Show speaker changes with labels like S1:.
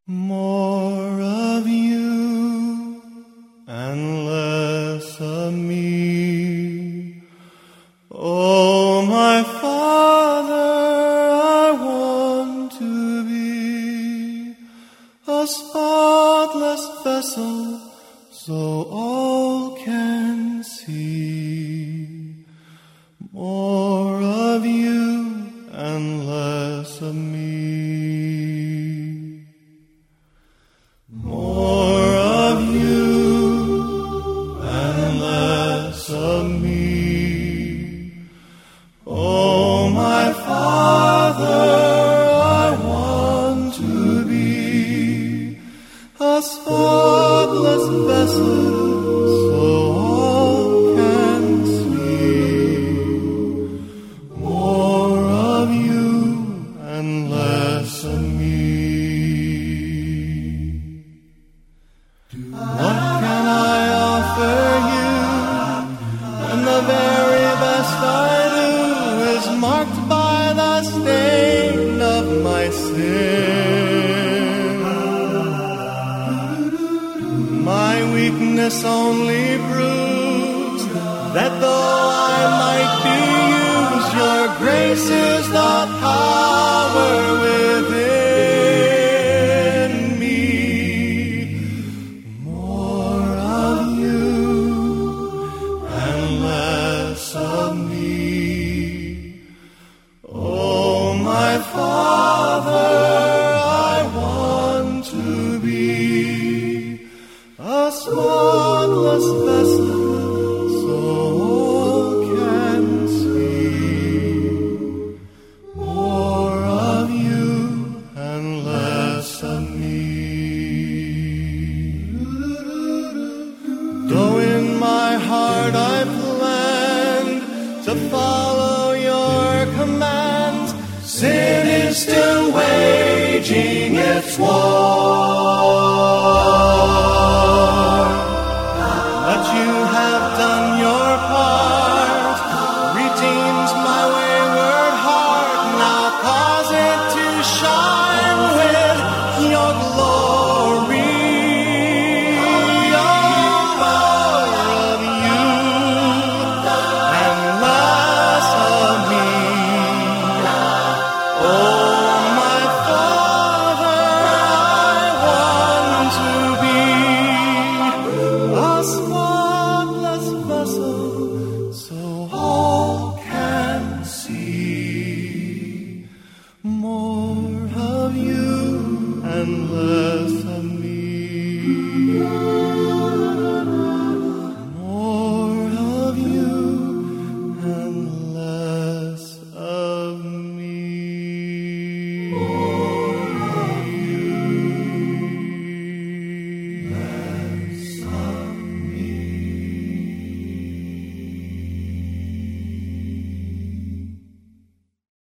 S1: More of you and less of me. Oh, my Father, I want to be a spotless vessel so all can see. More of you and less of me. More of you and less of me. Oh, my Father, I want to be a spotless vessel so all can see. More of you and less of me. What can I offer you when the very best I do is marked by the stain of my sin? My weakness only proves that though I might be used, your grace is the power within me. More of you and less of me. Oh, my Father, I want to be a spotless vessel so all can see. More of you and less of me. Though in my heart I planned to follow your commands, sin is still waging its war. But you have done your part, redeemed my wayward heart. Now cause it to shine with your glory. Oh, more of you and less of me. Oh, my Father, I want to be a spotless vessel so all can see. More of you and less of me. More of you and less of me.